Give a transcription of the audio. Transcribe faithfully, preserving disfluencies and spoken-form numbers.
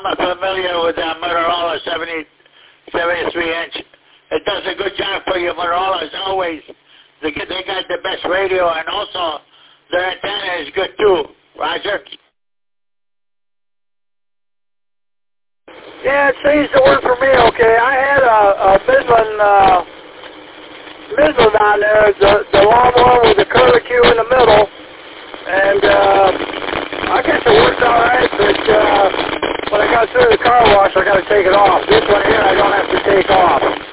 I'm familiar with that Motorola seventy, seventy-three inch. It does a good job for you. Motorola as always. They get, they got the best radio, and also their antenna is good too. Roger? Yeah, it seems to work for me okay. I had a, a Midland, uh, Midland on there, the, the long one with the curlicue in the middle, and uh, I guess it worked all right, but uh, when I got through the car wash, I got to take it off. This one here, I don't have to take off.